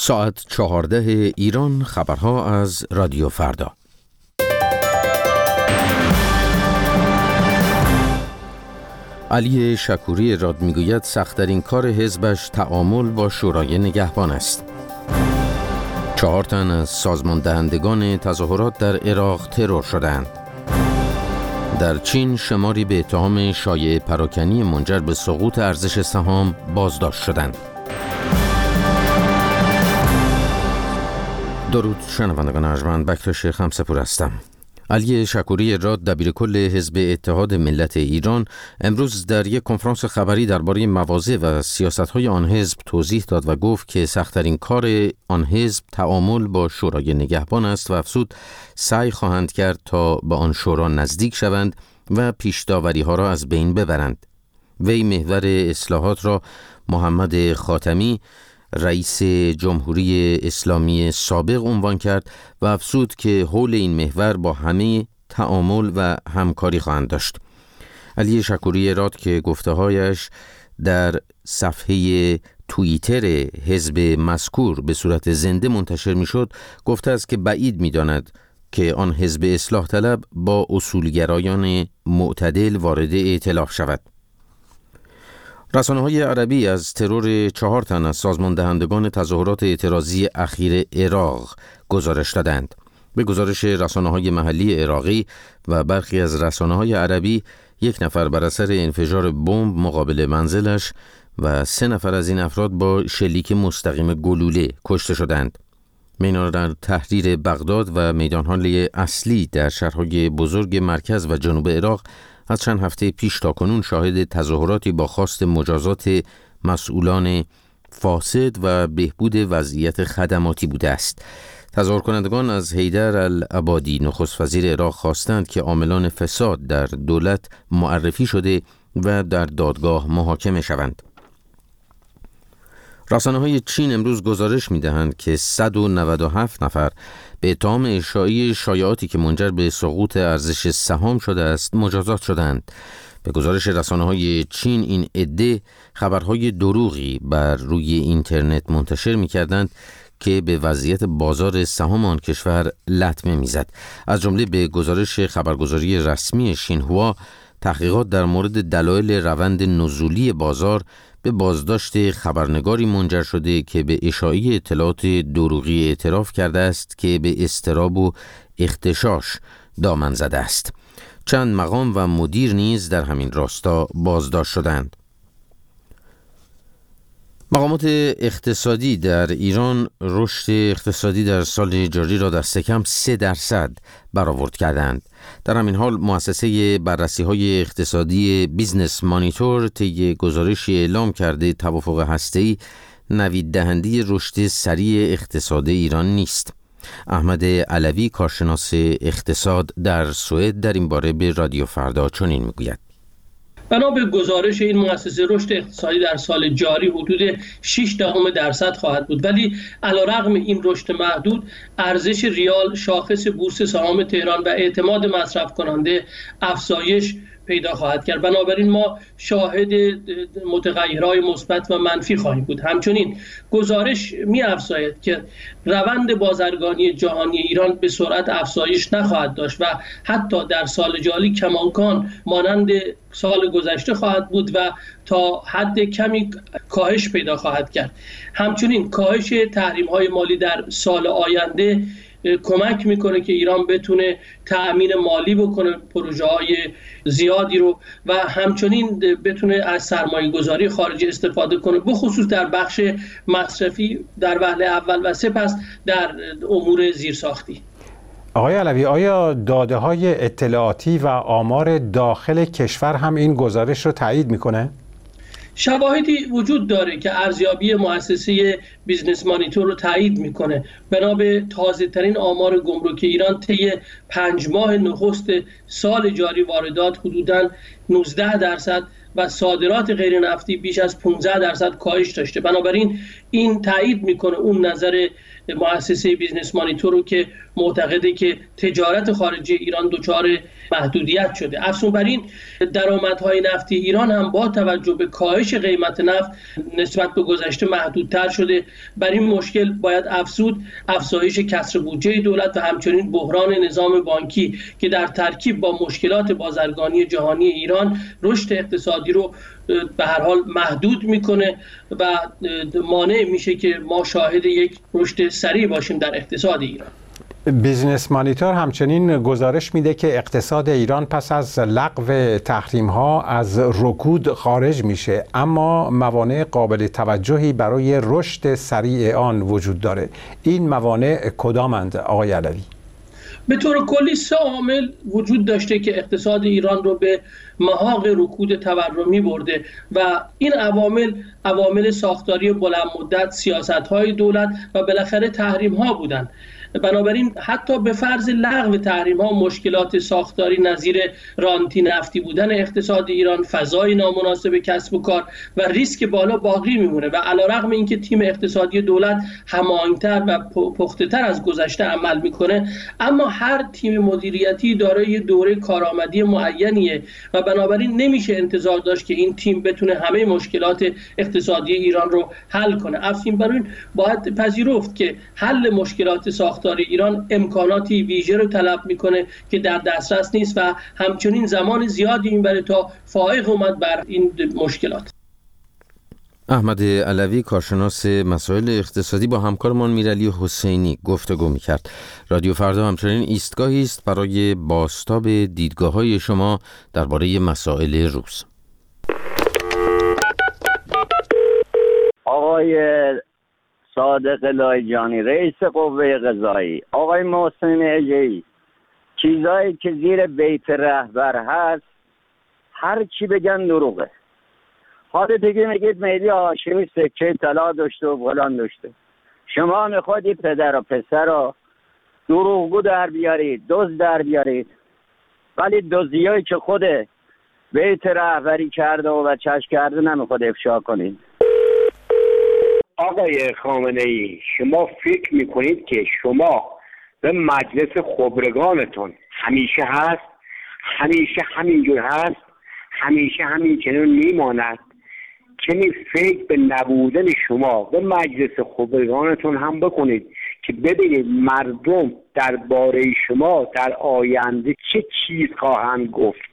ساعت 14 ایران، خبرها از رادیو فردا. علی شکوری راد میگوید سخت‌ترین کار حزبش تعامل با شورای نگهبان است. 4 تن از سازمان دهندگان تظاهرات در عراق ترور شدند. در چین شماری به اتهام شایعه پراکنی منجر به سقوط ارزش سهام بازداشت شدند. درود شنوندگان ارجمند، بکتاش خمسه‌پور هستم. علی شکوری راد دبیرکل حزب اتحاد ملت ایران امروز در یک کنفرانس خبری درباره مواضع و سیاست‌های آن حزب توضیح داد و گفت که سخت‌ترین کار آن حزب تعامل با شورای نگهبان است و افزود سعی خواهند کرد تا به آن شورا نزدیک شوند و پیش‌داوری‌ها را از بین ببرند. وی محور اصلاحات را محمد خاتمی رئیس جمهوری اسلامی سابق عنوان کرد و افزود که حول این محور با همه تعامل و همکاری خواهند داشت. علی شکوری راد که گفته‌هایش در صفحه توییتر حزب مذکور به صورت زنده منتشر می‌شد، گفته است که بعید می‌داند که آن حزب اصلاح طلب با اصولگرایان معتدل وارد ائتلاف شود. رسانه‌های عربی از ترور 4 تن از سازمان دهندگان تظاهرات اعتراضی اخیر عراق گزارش دادند. به گزارش رسانه‌های محلی عراقی و برخی از رسانه‌های عربی، 1 نفر بر اثر انفجار بمب مقابل منزلش و 3 نفر از این افراد با شلیک مستقیم گلوله کشته شدند. مینار تحریر بغداد و میدان‌های اصلی در شهرهای بزرگ مرکز و جنوب عراق از چند هفته پیش تا کنون شاهد تظاهراتی با خواست مجازات مسئولان فاسد و بهبود وضعیت خدماتی بوده است. تظاهر کنندگان از حیدر العبادی نخست وزیر عراق خواستند که عاملان فساد در دولت معرفی شده و در دادگاه محاکمه شوند. رسانه‌های چین امروز گزارش می‌دهند که 197 نفر به اتهام اشاعه شایعاتی که منجر به سقوط ارزش سهام شده است مجازات شدند. به گزارش رسانه‌های چین، این عده خبرهای دروغی بر روی اینترنت منتشر می‌کردند که به وضعیت بازار سهام آن کشور لطمه می‌زد. از جمله به گزارش خبرگزاری رسمی شینهوا، تحقیقات در مورد دلایل روند نزولی بازار به بازداشت خبرنگاری منجر شده که به اشاعه اطلاعات دروغی اعتراف کرده است که به اضطراب و اغتشاش دامن زده است. چند مقام و مدیر نیز در همین راستا بازداشت شدند. مقامات اقتصادی در ایران رشد اقتصادی در سال جاری را دست کم 3% برآورد کردند. در همین حال مؤسسه بررسی‌های اقتصادی بیزنس مانیتور طی گزارشی اعلام کرده توافق هسته‌ای نوید دهنده رشد سریع اقتصاد ایران نیست. احمد علوی کارشناس اقتصاد در سوئد در این باره به رادیو فردا چنین میگوید: بنا به گزارش این مؤسسه رشد اقتصادی در سال جاری حدود 0.6% خواهد بود، ولی علیرغم این رشد محدود ارزش ریال شاخص بورس سهام تهران و اعتماد مصرف کننده افزایش پیدا خواهد کرد. بنابراین ما شاهد متغیرهای مثبت و منفی خواهیم بود. همچنین گزارش می‌افزاید که روند بازرگانی جهانی ایران به سرعت افزایش نخواهد داشت و حتی در سال جاری کماکان مانند سال گذشته خواهد بود و تا حد کمی کاهش پیدا خواهد کرد. همچنین کاهش تحریم‌های مالی در سال آینده کمک میکنه که ایران بتونه تأمین مالی بکنه پروژه‌های زیادی رو و همچنین بتونه از سرمایه گذاری خارجی استفاده کنه، بخصوص در بخش مصرفی در وهله اول و سپس در امور زیرساختی. آقای علوی، آیا داده‌های اطلاعاتی و آمار داخل کشور هم این گزارش رو تایید میکنه؟ شواهدی وجود داره که ارزیابی مؤسسه بیزنس مانیتور رو تایید میکنه. بنا به تازه ترین آمار گمرک ایران طی 5 ماه نخست سال جاری واردات حدوداً 19% و صادرات غیر نفتی بیش از 15% کاهش داشته. بنابراین این تایید میکنه اون نظر مؤسسه بیزنس مانیتور رو که معتقده که تجارت خارجی ایران دچار محدودیت شده. افزون بر این درآمدهای نفتی ایران هم با توجه به کاهش قیمت نفت نسبت به گذشته محدودتر شده. بر این مشکل باید افزایش کسر بودجه دولت و همچنین بحران نظام بانکی که در ترکیب با مشکلات بازرگانی جهانی ایران رشد اقتصادی رو به هر حال محدود میکنه و مانع میشه که ما شاهد یک رشد سریع باشیم در اقتصاد ایران. بیزنس مانیتور همچنین گزارش میده که اقتصاد ایران پس از لغو تحریم‌ها از رکود خارج میشه، اما موانع قابل توجهی برای رشد سریع آن وجود داره. این موانع کدامند آقای علوی؟ به طور کلی 3 عامل وجود داشته که اقتصاد ایران رو به محاق رکود تورمی برده و این عوامل ساختاری بلند مدت، سیاست‌های دولت و بالاخره تحریم‌ها بودند. بنابراین حتی به فرض لغو تحریم‌ها مشکلات ساختاری نظیر رانتی نفتی بودن اقتصاد ایران، فضای نامناسب کسب و کار و ریسک بالا باقی میمونه و علیرغم اینکه تیم اقتصادی دولت هماهنگ‌تر و پخته‌تر از گذشته عمل میکنه، اما هر تیم مدیریتی دارای دوره کارآمدی معینیه و بنابراین نمیشه انتظار داشت که این تیم بتونه همه مشکلات اقتصادی ایران رو حل کنه. افزون بر این باید پذیرفت که حل مشکلات ساختاری ایران امکاناتی ویژه رو طلب میکنه که در دسترس نیست و همچنین زمان زیادی میبره تا فائق اومد بر این مشکلات. احمد علوی کارشناس مسائل اقتصادی با همکارمان میرعلی حسینی گفتگو میکرد. رادیو فردا همچنین ایستگاهی است برای بازتاب دیدگاه‌های شما درباره مسائل روز. آقای صادق لایجانی رئیس قوه قضایی، آقای محسن اژه‌ای، چیزایی که زیر بیت رهبر هست هر چی بگن دروغه. حالا دیگه میگید مهدی هاشمی سکه طلا داشته و فلان داشته. شما میخواد این پدر و پسر رو دروغگو در بیارید، دزد در بیارید، ولی دزدیایی که خود بیت رهبری کرده و چشم کرده نمیخواد افشا کنید. آقای خامنه‌ای، شما فکر میکنید که شما به مجلس خبرگانتون همیشه هست، همیشه همینجور هست، همیشه همین چنین میماند؟ چنین فکر به نبودن شما به مجلس خبرگانتون هم بکنید که ببینید مردم درباره شما در آینده چه چیز خواهند گفت.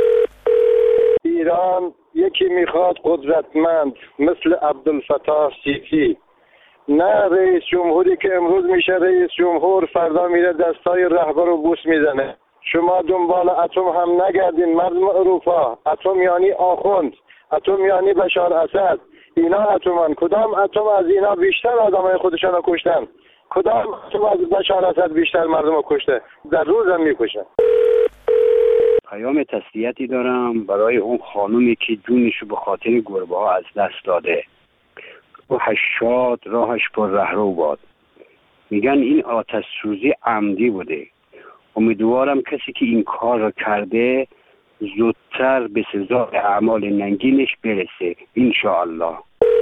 ایران یکی میخواد قدرتمند مثل عبدالفتاح سیسی، نه رئیس جمهوری که امروز میشه رئیس جمهور فردا میره دستای رهبر رو بوس میزنه. شما دنبال اتم هم نگردین مردم اروپا. اتم یعنی آخوند، اتم یعنی بشار اسد. اینا اتمن. کدام اتم از اینا بیشتر آدمای خودشان رو کشتن؟ کدام اتم از بشار اسد بیشتر مردم رو کشته؟ در روز هم میکشن. پیام تسلیتی دارم برای اون خانومی که جونشو به خاطر گربه ها از دست داده. روحش شاد، راهش پر رهرو باد. میگن این آتش سوزی عمدی بوده. امیدوارم کسی که این کار را کرده زودتر به سزای اعمال ننگینش برسه انشاءالله.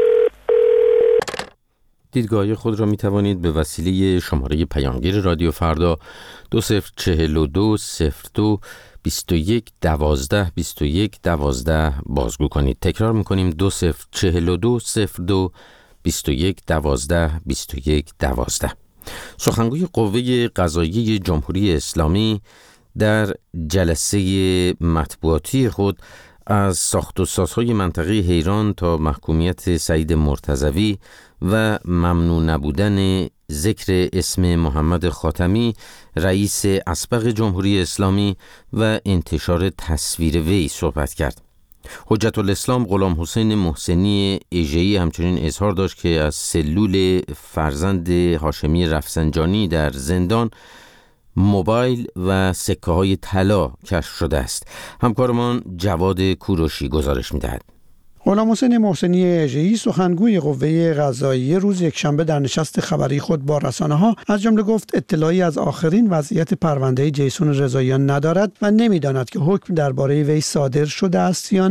دیدگاه خود را می توانید به وسیله شماره پیامگیر رادیو فردا 2042 02 21 12 21 12 بازگو کنید. تکرار میکنیم 2042 02 21 12 21 12. سخنگوی قوه قضاییه جمهوری اسلامی در جلسه مطبوعاتی خود از ساخت و سازهای منطقه حیران تا محکومیت سعید مرتضوی و ممنوع نبودن ذکر اسم محمد خاتمی رئیس اسبق جمهوری اسلامی و انتشار تصویر وی صحبت کرد. حجت الاسلام غلام حسین محسنی اژه‌ای همچنین اظهار داشت که از سلول فرزند هاشمی رفسنجانی در زندان موبایل و سکه های طلا کشف شده است. همکارمان جواد کوروشی گزارش می‌دهد. غلام حسین محسنی اژه‌ای سخنگوی قوه قضاییه روز یکشنبه در نشست خبری خود با رسانه‌ها از جمله گفت اطلاعی از آخرین وضعیت پرونده جیسون رضاییان ندارد و نمی‌داند که حکم درباره وی صادر شده است یا نه.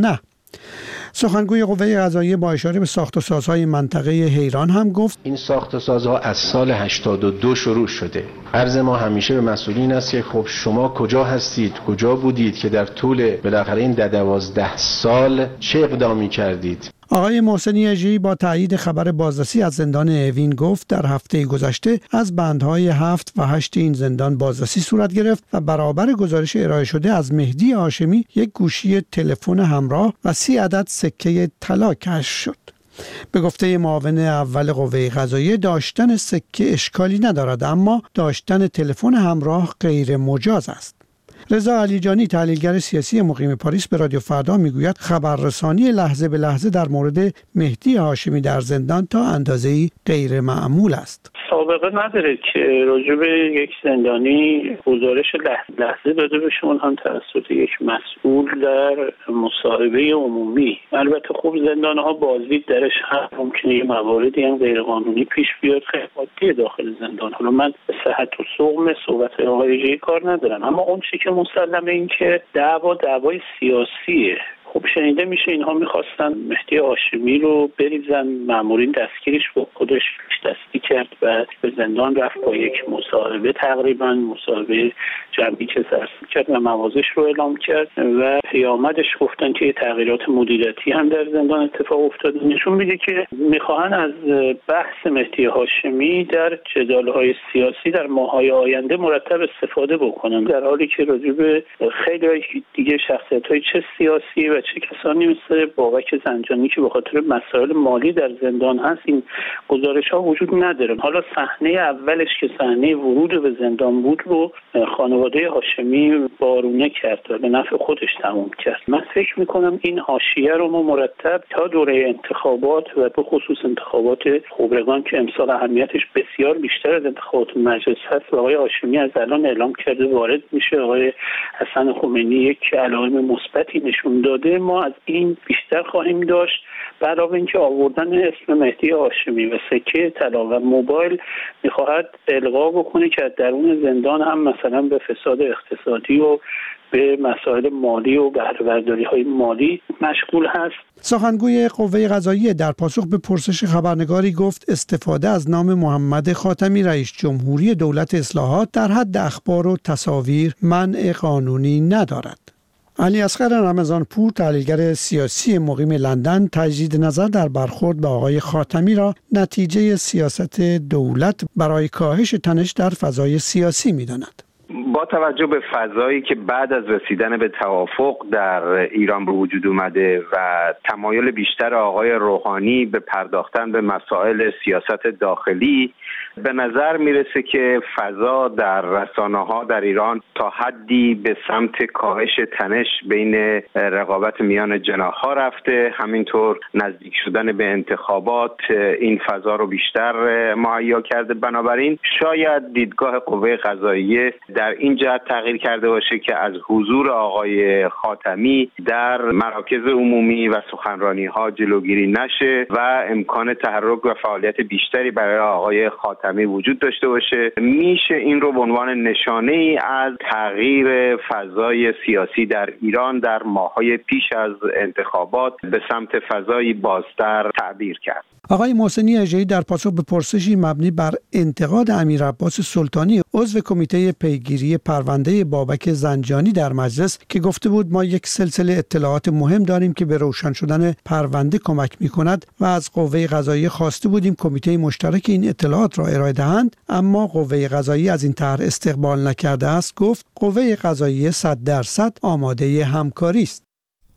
سخنگوی قوه قضاییه با اشاره به ساخت و سازهای منطقه حیران هم گفت این ساخت و سازها از سال 82 شروع شده. عرض ما همیشه به مسئولین است که خب شما کجا هستید، کجا بودید که در طول بالاخره این 12 سال چه اقدامی کردید؟ آقای محسنی اژه‌ای با تایید خبر بازرسی از زندان اوین گفت در هفته گذشته از بندهای 7 و 8 این زندان بازرسی صورت گرفت و برابر گزارش ارائه شده از مهدی هاشمی یک گوشی تلفن همراه و 30 عدد سکه طلا کشف شد. به گفته معاون اول قوه قضاییه داشتن سکه اشکالی ندارد، اما داشتن تلفن همراه غیر مجاز است. رضا علیجانی تحلیلگر سیاسی مقیم پاریس به رادیو فردا میگوید خبررسانی لحظه به لحظه در مورد مهدی هاشمی در زندان تا اندازه‌ای غیر معمول است. سابقه نداره که راجع به یک زندانی گزارش لحظه داده بشه، اون هم توسط یک مسئول در مصاحبه عمومی. البته خب زندان‌ها بازدید درش هم ممکنه یه مواردی هم غیر قانونی پیش بیاد، خیلی عادیه داخل زندان. حالا من به صحت و سقم صحبت آقای اژه‌ای کار ندارم، اما اون چیزی که مسلمه این که دعوای سیاسیه. خب شنیده میشه اینها میخواستن مهدی هاشمی رو بریزن، مامورین دستگیرش با خودش دستی کرد و به زندان رفت، با یک مصاحبه تقریبا مصاحبه جمعی که سرسید کرد و موازش رو اعلام کرد و پیامدش گفتن که تغییرات مدیریتی هم در زندان اتفاق افتاده. نشون میده که میخواهن از بحث مهدی هاشمی در جدال‌های سیاسی در ماه‌های آینده مرتب استفاده بکنن، در حالی که راجع به خیلی دیگه شخصیت‌های چه سیاسی و چه کسانی مثل بابک زنجانی که به خاطر مسائل مالی در زندان هست این گزارش‌ها وجود نداره. حالا صحنه اولش که صحنه ورود به زندان بود رو خانواده هاشمی بارونه کرد و به نفع خودش تموم کرد. من فکر می‌کنم این حاشیه رو ما مرتب تا دوره انتخابات و به خصوص انتخابات خبرگان که امسال اهمیتش بسیار بیشتر از انتخابات مجلس هست و آقای هاشمی از الان اعلام کرده وارد میشه، آقای حسن خمینی یک علائم مثبتی نشون داده، ما از این بیشتر خواهیم داشت. علاوه اینکه آوردن اسم مهدی هاشمی و سکه طلا و موبایل میخواهد القا بکنه که درون زندان هم مثلا به فساد اقتصادی و به مسائل مالی و بهره‌برداری‌های مالی مشغول هست. سخنگوی قوه قضاییه در پاسخ به پرسش خبرنگاری گفت استفاده از نام محمد خاتمی رئیس جمهوری دولت اصلاحات در حد اخبار و تصاویر منع قانونی ندارد. علی اصغر رمضانپور تحلیلگر سیاسی مقیم لندن تجدید نظر در برخورد به آقای خاتمی را نتیجه سیاست دولت برای کاهش تنش در فضای سیاسی می‌داند. با توجه به فضایی که بعد از رسیدن به توافق در ایران به وجود اومده و تمایل بیشتر آقای روحانی به پرداختن به مسائل سیاست داخلی، به نظر میرسه که فضا در رسانه‌ها در ایران تا حدی به سمت کاهش تنش بین رقابت میان جناح‌ها رفته. همینطور نزدیک شدن به انتخابات این فضا رو بیشتر مهیا کرده. بنابراین شاید دیدگاه قوه قضاییه در این جهت تغییر کرده باشه که از حضور آقای خاتمی در مراکز عمومی و سخنرانی‌ها جلوگیری نشه و امکان تحرک و فعالیت بیشتری برای آقای خاتمی وجود داشته باشه. میشه این رو به عنوان نشانه‌ای از تغییر فضای سیاسی در ایران در ماه‌های پیش از انتخابات به سمت فضایی بازتر تعبیر کرد. آقای محسنی اژه‌ای در پاسخ به پرسشی مبنی بر انتقاد امیر عباس سلطانی عضو کمیته پیگیری پرونده بابک زنجانی در مجلس که گفته بود ما یک سلسله اطلاعات مهم داریم که به روشن شدن پرونده کمک می‌کند و از قوه قضاییه خواسته بودیم کمیته مشترک این اطلاعات را ارائه دهند، اما قوه قضاییه از این طرح استقبال نکرده است. گفت قوه قضاییه 100% آماده همکاری است.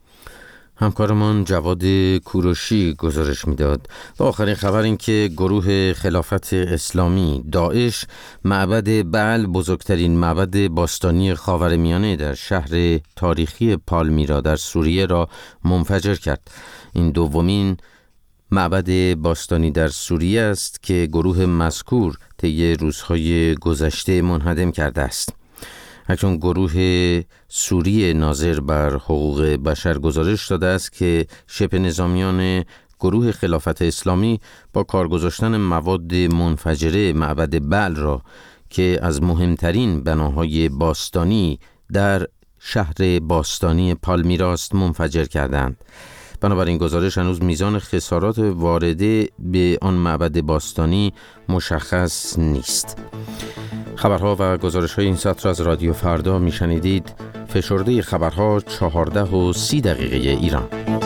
همکارمان جواد کوروشی گزارش میداد. و آخرین خبر این که گروه خلافت اسلامی داعش معبد بعل، بزرگترین معبد باستانی خاورمیانه در شهر تاریخی پالمیرا در سوریه را منفجر کرد. این دومین معبد باستانی در سوریه است که گروه مذکور طی روزهای گذشته منهدم کرده است. اکنون گروه سوری ناظر بر حقوق بشر گزارش داده است که شبه نظامیان گروه خلافت اسلامی با کار گذاشتن مواد منفجره معبد بعل را که از مهمترین بناهای باستانی در شهر باستانی پالمیرا است منفجر کردند. بنابراین گزارش هنوز میزان خسارات وارده به آن معبد باستانی مشخص نیست. خبرها و گزارش‌های این ساعت را از رادیو فردا میشنیدید. فشرده خبرها 14:30 ایران.